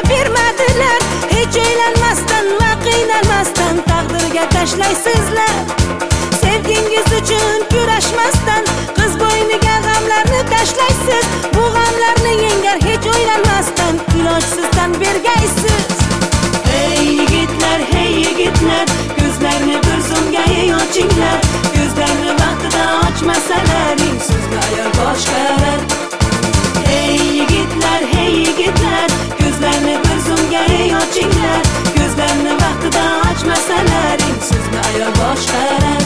bermadilar. Hech o'ylanmasdan va qiynalmasdan taqdirga tashlaysizlar. Sevgingiz uchun kurashmasdan qiz bo'yniga g'amlarni tashlaysiz. Bu g'amlarni yengar hech o'ylanmasdan ilojsizdan bergaysiz. Hey yigitlar, ko'zlarni bir zumga ochinglar. Ko'zlarni vaqtida ochmasalaring sizga ayol boshqalar. Hey yigitlar, ko'zlarni bir zumga ochinglar. Ko'zlarni vaqtida ochmasalaring sizga ayol boshqalar.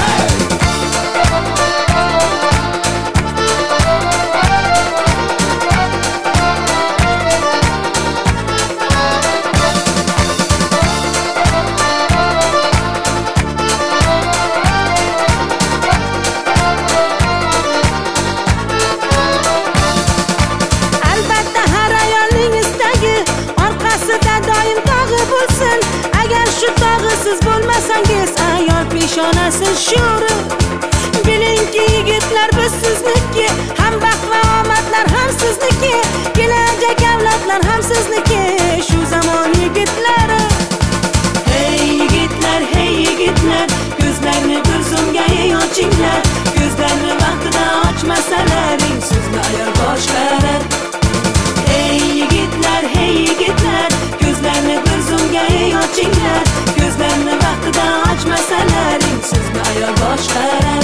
Siz bo'lmasangiz ayol peshonasi sho'ri. Bilingki yigitlar biz sizniki, ham baxt va omadlar ham sizniki, kelajak avlodlar ham sizniki, shu zamon yigitlari. Hey yigitlar, ko'zlarni bir zumga ochinglar. Ko'zlarni vaqtida ochmasalaring sizga ayol boshqalar. Hey yigitlar, ko'zlarni bir zumga ochinglar. Ko'zlarni vaqtida ochmasalaring sizga ayol boshqalar.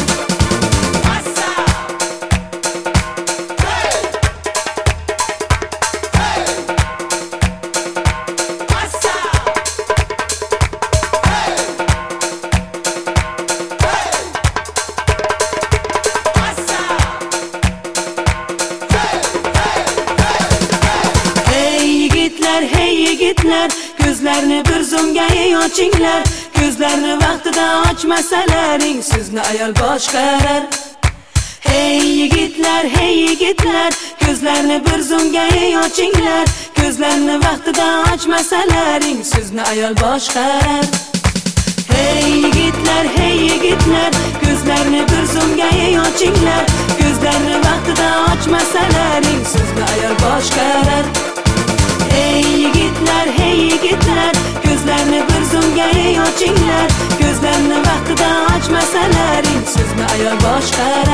Hey yigitlar, ko'zlarni bir zumga ochinglar. Ko'zlarni vaqtida ochmasalaring sizni ayol boshqarar. Hey yigitlar, ko'zlarni bir zumga ochinglar. Ko'zlarni vaqtida ochmasalaring sizni ayol boshqarar. Hey yigitlar, ko'zlarni bir zumga ochinglar. Ko'zlarni vaqtida ochmasalaring sizni ayol boshqarar. Hey yigitlar, ko'zlarni bir zumga ochinglar. Ko'zlarni vaqtida ochmasalaring sizni ayol boshqarar.